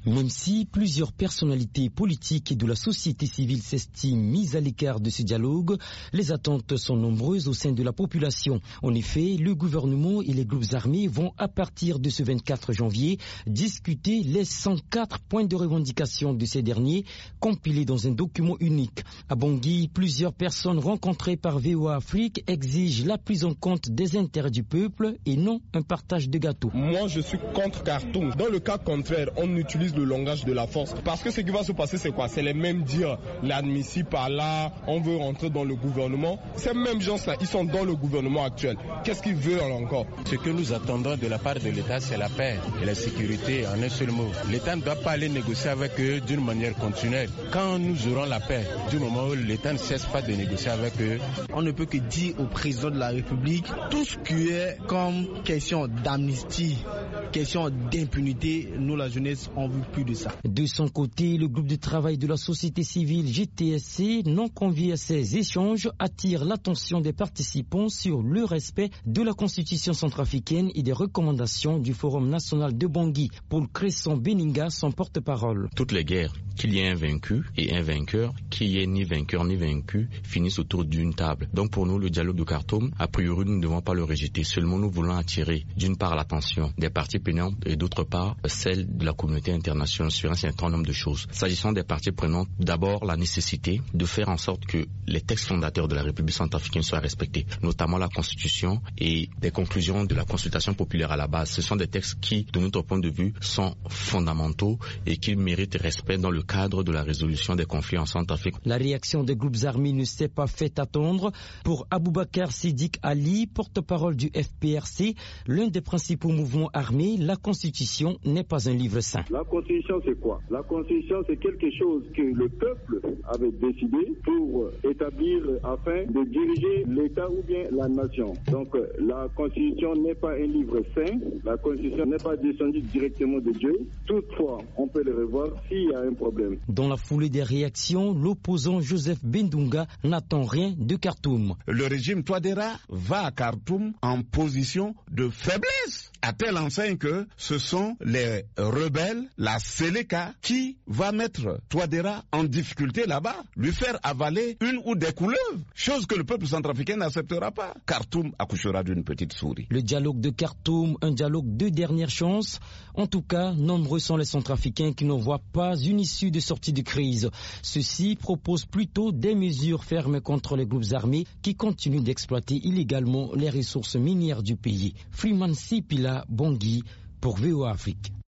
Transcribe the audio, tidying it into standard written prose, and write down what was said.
Même si plusieurs personnalités politiques et de la société civile s'estiment mises à l'écart de ce dialogue, les attentes sont nombreuses au sein de la population. En effet, le gouvernement et les groupes armés vont à partir de ce 24 janvier discuter les 104 points de revendication de ces derniers compilés dans un document unique. À Bangui, plusieurs personnes rencontrées par VOA Afrique exigent la prise en compte des intérêts du peuple et non un partage de gâteaux. Moi, je suis contre Khartoum. Dans le cas contraire, on utilise le langage de la force. Parce que ce qui va se passer, c'est quoi? C'est les mêmes dires. L'admissible par là, on veut rentrer dans le gouvernement. Ces mêmes gens-là, ils sont dans le gouvernement actuel. Qu'est-ce qu'ils veulent encore? Ce que nous attendons de la part de l'État, c'est la paix et la sécurité en un seul mot. L'État ne doit pas aller négocier avec eux d'une manière continuelle. Quand nous aurons la paix, du moment où l'État ne cesse pas de négocier avec eux, on ne peut que dire au président de la République tout ce qui est comme question d'amnistie, question d'impunité. Nous, la jeunesse, on veut plus de ça. De son côté, le groupe de travail de la société civile GTSC, non convié à ces échanges, attire l'attention des participants sur le respect de la Constitution centrafricaine et des recommandations du Forum national de Bangui. Paul Cresson Beninga, son porte-parole. Toutes les guerres, qu'il y ait un vaincu et un vainqueur, qu'il n'y ait ni vainqueur ni vaincu, finissent autour d'une table. Donc pour nous, le dialogue de Khartoum, a priori, nous ne devons pas le rejeter. Seulement, nous voulons attirer d'une part l'attention des parties prenantes et d'autre part celle de la communauté internationale sur un certain nombre de choses. S'agissant des parties prenantes, d'abord la nécessité de faire en sorte que les textes fondateurs de la République centrafricaine soient respectés, notamment la Constitution et des conclusions de la consultation populaire à la base. Ce sont des textes qui, de notre point de vue, sont fondamentaux et qui méritent respect dans le cadre de la résolution des conflits en Centrafrique. La réaction des groupes armés ne s'est pas fait attendre. Pour Aboubakar Siddiq Ali, porte-parole du FPRC, l'un des principaux mouvements armés, la Constitution n'est pas un livre saint. La Constitution, c'est quoi? La Constitution, c'est quelque chose que le peuple avait décidé pour établir afin de diriger l'État ou bien la nation. Donc, la Constitution n'est pas un livre saint. La Constitution n'est pas descendue directement de Dieu. Toutefois, on peut le revoir s'il y a un problème. Dans la foulée des réactions, l'opposant Joseph Bendunga n'attend rien de Khartoum. Le régime Touadéra va à Khartoum en position de faiblesse, à telle enseigne que ce sont les rebelles, la Séléka, qui va mettre Touadéra en difficulté là-bas, lui faire avaler une ou des couleuvres, chose que le peuple centrafricain n'acceptera pas. Khartoum accouchera d'une petite souris. Le dialogue de Khartoum, un dialogue de dernière chance. En tout cas, nombreux sont les Centrafricains qui ne voient pas une issue de sortie de crise. Ceux-ci proposent plutôt des mesures fermes contre les groupes armés qui continuent d'exploiter illégalement les ressources minières du pays. Freeman Sipila, Bangui, pour VOA Afrique.